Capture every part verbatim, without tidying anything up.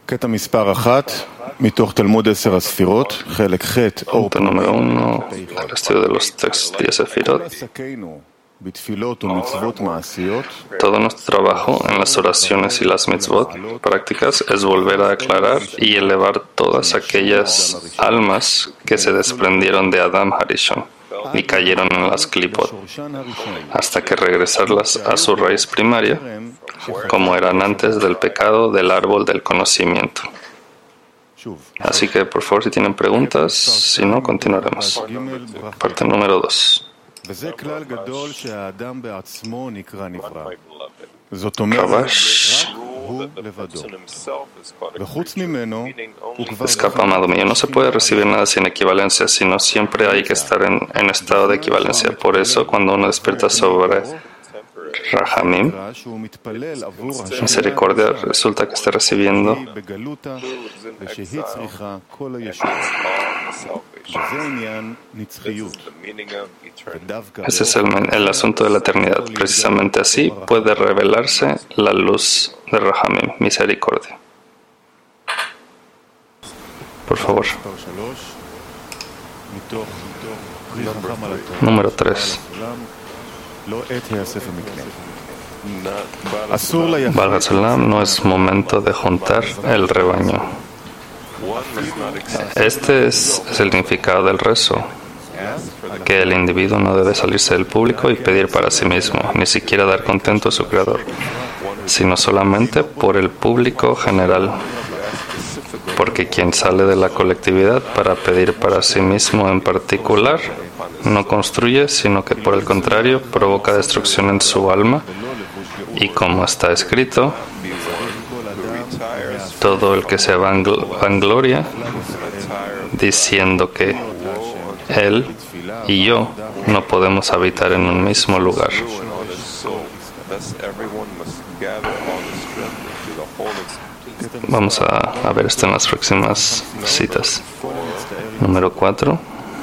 קטע מספר אחת, מתוך תלמוד עשר הספירות, חלק ח' אור Punto número uno, el estudio de los textos de Sefirot. Todo nuestro trabajo en las oraciones y las mitzvot prácticas es volver a aclarar y elevar todas aquellas almas que se desprendieron de Adam Harishon y cayeron en las klipot, hasta que regresarlas a su raíz primaria, como eran antes del pecado del árbol del conocimiento. Así que, por favor, si tienen preguntas, si no, continuaremos. Parte número dos. Rabash, escapa, amado mío, no se puede recibir nada sin equivalencia, sino siempre hay que estar en, en estado de equivalencia. Por eso, cuando uno despierta sobre Rahamim, misericordia, resulta que está recibiendo ese es el, el asunto de la eternidad. Precisamente así puede revelarse la luz de Rahamim, misericordia. Por favor. Número tres. Baal Salam, no es momento de juntar el rebaño. Este es el significado del rezo, que el individuo no debe salirse del público y pedir para sí mismo, ni siquiera dar contento a su creador, sino solamente por el público general, porque quien sale de la colectividad para pedir para sí mismo en particular no construye, sino que por el contrario provoca destrucción en su alma, y como está escrito, todo el que se vangloria diciendo que él y yo no podemos habitar en un mismo lugar. Vamos a, a ver esto en las próximas citas. Número cuatro.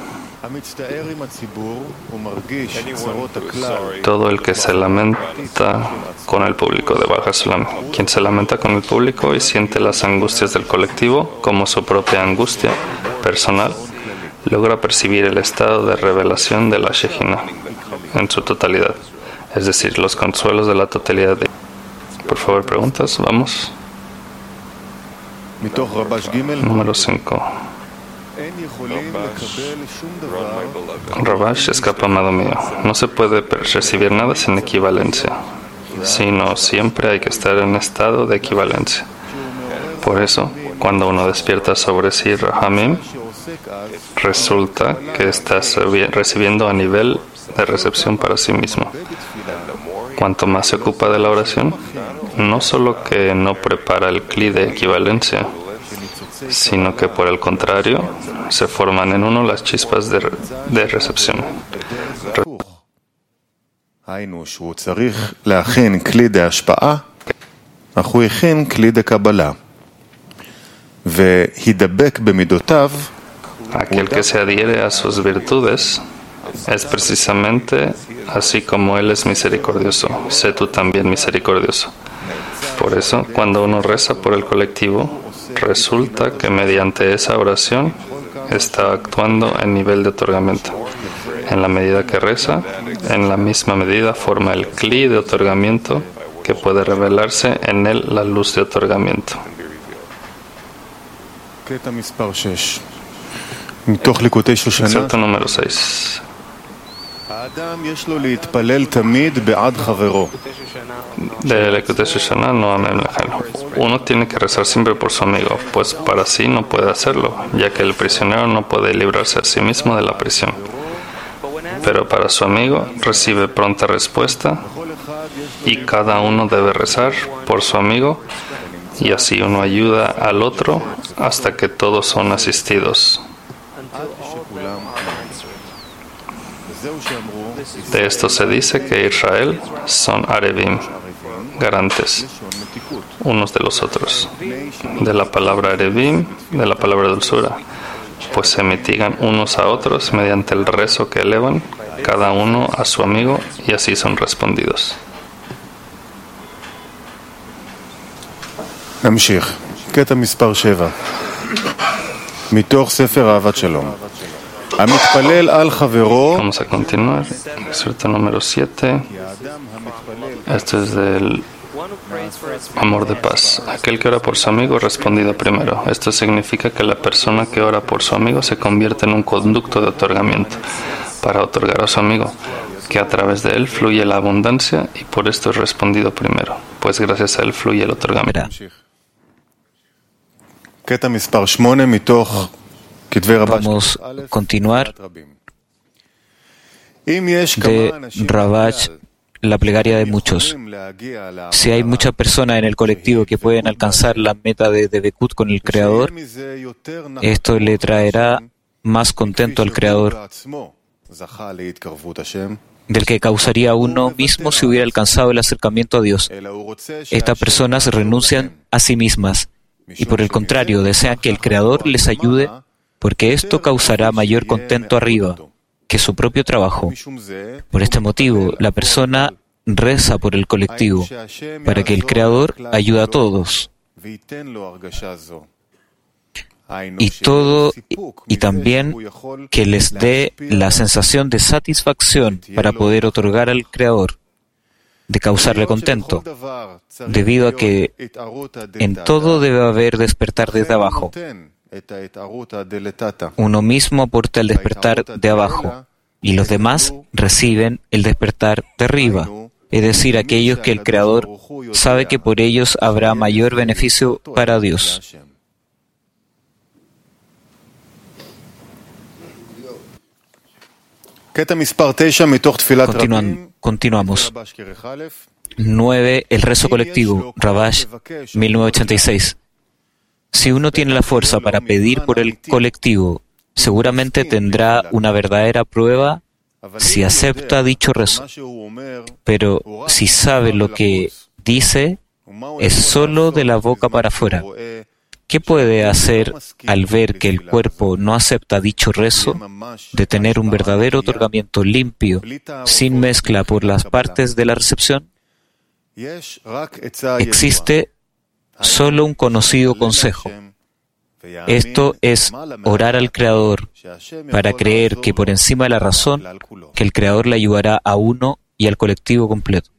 Todo el que se lamenta con el público de Baal Salam. Quien se lamenta con el público y siente las angustias del colectivo como su propia angustia personal, logra percibir el estado de revelación de la Shejina en su totalidad, es decir, los consuelos de la totalidad. De... Por favor, preguntas, vamos. Número cinco. Rabash, escapa, amado mío. No se puede recibir nada sin equivalencia, sino siempre hay que estar en estado de equivalencia. Por eso, cuando uno despierta sobre sí Rahamim, resulta que está recibiendo a nivel de recepción para sí mismo. Cuanto más se ocupa de la oración, no solo que no prepara el cli de equivalencia, sino que por el contrario se forman en uno las chispas de, de recepción. Aquel que se adhiere a sus virtudes es precisamente así como Él es misericordioso. Sé tú también misericordioso. Por eso, cuando uno reza por el colectivo, resulta que mediante esa oración está actuando en nivel de otorgamiento. En la medida que reza, en la misma medida forma el cli de otorgamiento que puede revelarse en él la luz de otorgamiento. Excepto número seis. De Lekutei Shoshana, no amén. Uno tiene que rezar siempre por su amigo, pues para sí no puede hacerlo, ya que el prisionero no puede librarse a sí mismo de la prisión. Pero para su amigo recibe pronta respuesta, y cada uno debe rezar por su amigo, y así uno ayuda al otro hasta que todos son asistidos. De esto se dice que Israel son Arevim, garantes, unos de los otros. De la palabra Arevim, de la palabra dulzura, pues se mitigan unos a otros mediante el rezo que elevan, cada uno a su amigo, y así son respondidos. קטע מספר שבע מתוך ספר אהבת שלום. המתפלל על חברו. Vamos a continuar. Excerto número siete. Esto es del amor de paz. Aquel que ora por su amigo respondido primero. Esto significa que la persona que ora por su amigo se convierte en un conducto de otorgamiento para otorgar a su amigo, que a través de él fluye la abundancia y por esto es respondido primero, pues gracias a él fluye el otorgamiento. Vamos a continuar de Rabash, la plegaria de muchos. Si hay muchas personas en el colectivo que pueden alcanzar la meta de Debekut con el Creador, esto le traerá más contento al Creador del que causaría uno mismo si hubiera alcanzado el acercamiento a Dios. Estas personas renuncian a sí mismas y por el contrario desean que el Creador les ayude, porque esto causará mayor contento arriba que su propio trabajo. Por este motivo, la persona reza por el colectivo para que el Creador ayude a todos. Y todo, y también que les dé la sensación de satisfacción para poder otorgar al Creador, de causarle contento, debido a que en todo debe haber despertar desde abajo. Uno mismo aporta el despertar de abajo, y los demás reciben el despertar de arriba, es decir, aquellos que el Creador sabe que por ellos habrá mayor beneficio para Dios. Continuan, continuamos. nueve. El rezo colectivo. Rabash, mil novecientos ochenta y seis. Si uno tiene la fuerza para pedir por el colectivo, seguramente tendrá una verdadera prueba si acepta dicho rezo. Pero si sabe lo que dice, es solo de la boca para afuera. ¿Qué puede hacer al ver que el cuerpo no acepta dicho rezo, de tener un verdadero otorgamiento limpio, sin mezcla por las partes de la recepción? Existe solo un conocido consejo. Esto es orar al Creador para creer que por encima de la razón, que el Creador le ayudará a uno y al colectivo completo.